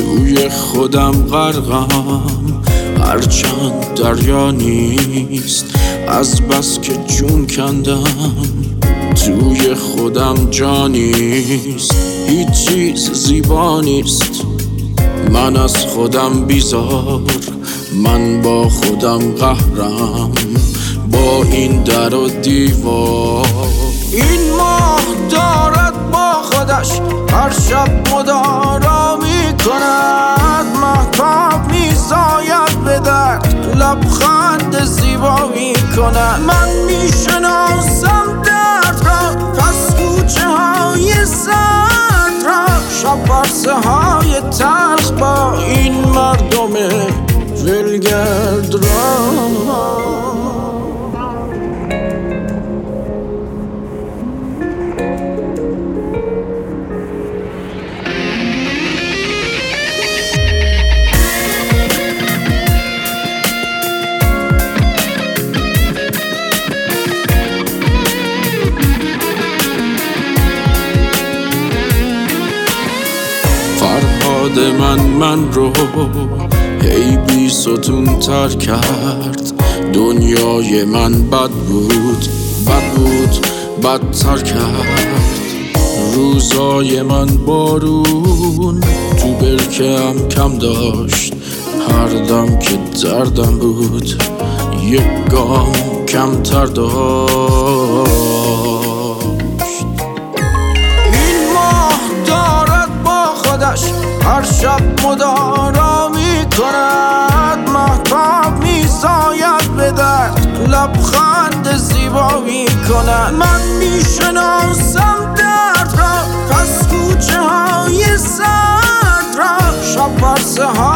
توی خودم غرقم، هرچند دریا نیست از بس که جون کندم. توی خودم جا نیست، هیچ چیز زیبا نیست. من از خودم بیزار، من با خودم قهرم، با این در و دیوار. این ماه دارد با خودش هر شب مدارا می کند، مهتاب می ساید به درد، لبخند زیبا می کند. من می شناسم درد را، پس کوچه های سرد را، شب برسه های تلخ با این مردم ولگرد را. فرهاد من رو هی بی ستون تر کرد. دنیای من بد بود بدتر کرد. روزای من بارون تو برکم کم داشت، هر دم که دردم بود یک گام کمتر داشت. این ماه دارد با خودش هر شب مدارا می کند، مهتاب می ساید به درد، لبخند زیبا می کند. من می شناسم درد را، پس کوچه های سرد را، شب برسه ها